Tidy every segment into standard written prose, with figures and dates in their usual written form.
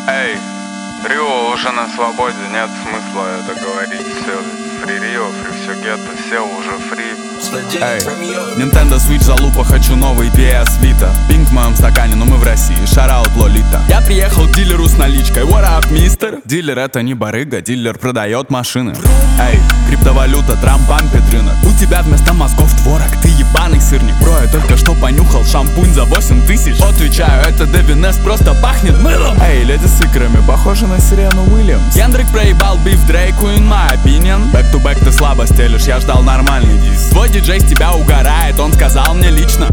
Эй, Рио уже на свободе, нет смысла это говорить. Все, фри Рио, фри все гетто, все уже фри. Эй, Nintendo Switch залупа, хочу новый PS Vita. Пинг в моем стакане, но мы в России, шараут Лолита. Я приехал к дилеру с наличкой, what up, мистер? Дилер это не барыга, дилер продает машины. Эй, криптовалюта, трамп-бампит рынок. У тебя вместо мозгов творог, ты ебаный сырник. Бро, я только что понюхал шампунь за 8000. Отвечаю, это Девинес просто пахнет мылом. Эй, леди с икрами, похожа на Сирену Уильямс. Кендрик проебал биф Дрейку, in my opinion. Back to back ты слабо стелишь, я ждал нормальный диск. Твой диджей с тебя угорает, он сказал мне лично.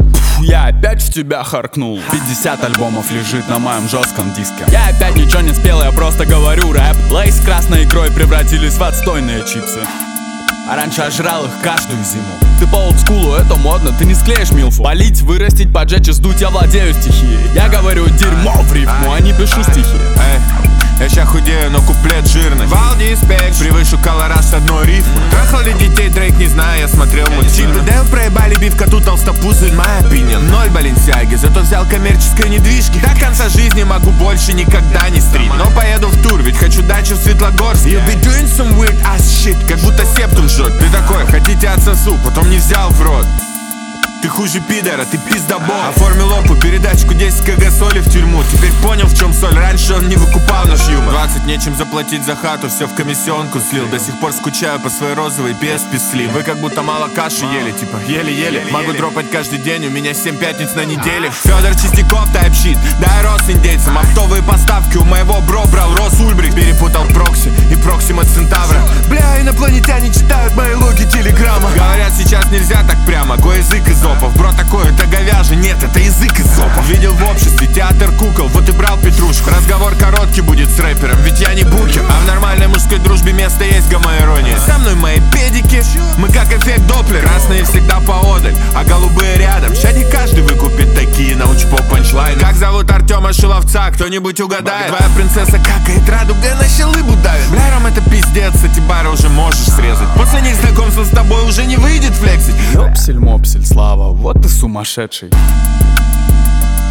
Я опять в тебя харкнул. 50 альбомов лежит на моем жестком диске. Я опять ничего не спел, я просто говорю рэп. Лейс с красной икрой превратились в отстойные чипсы. А раньше я жрал их каждую зиму. Ты по олдскулу, это модно, ты не склеишь милфу. Полить, вырастить, поджечь и сдуть, я владею стихией. Я говорю дерьмо в рифму, а не пишу стихи. Я ща худею, но куплет жирный. Валдис Пекс, превышу колораж с одной рифмы. Трахал ли детей Дрейк, не знаю, я смотрел мультфильмы. Дэв проебали бивка, тут толстопузы, in my opinion. 0 Баленсиаги, зато взял коммерческой недвижки. До конца жизни могу больше никогда не стримить. Но поеду в тур, ведь хочу дачу в Светлогорске. You'll be doing some weird ass shit, как будто септум жжет. Ты такой, хотите отсосу, потом не взял в рот. Ты хуже пидора, ты пиздобол. Оформил опу, передачку 10 кг соли в тюрьму. Теперь понял, в чем соль, раньше он не выкупал наш юмор. 20 нечем заплатить за хату, все в комиссионку слил. До сих пор скучаю по своей розовой PSP Slim. Вы как будто мало каши ели, типа еле-еле. Могу дропать каждый день, у меня 7 пятниц на неделе. Федор Чистяков, тайп-щит, дай рос индейцам. Оптовые поставки у моего бро брал Рос Ульбрих. Перепутал прокси и Проксима Центавра. Бля, инопланетяне читают мои логи телеграмма. Говорят, сейчас нельзя так прямо, язык из опов. Бро, такой, это говяжий, нет, это язык из опов. Видел в обществе театр кукол, вот и брал петрушку. Разговор короткий будет с рэпером, ведь я не букер. А в нормальной мужской дружбе место есть гомоирония. Со мной мои педики, мы как эффект Доплера. Красные всегда поодаль, а голубые рядом. Ща не каждый выкупит такие научпоп панчлайны. Как зовут Артема Шиловца, кто-нибудь угадает? Твоя принцесса какает, радуга на щелыбу давит. Бля, Ром, это пиздец, эти бары уже можешь срезать. После них знакомства с тобой уже не выйдет флексить. Ёпсель-мопсель, Слава, вот ты сумасшедший.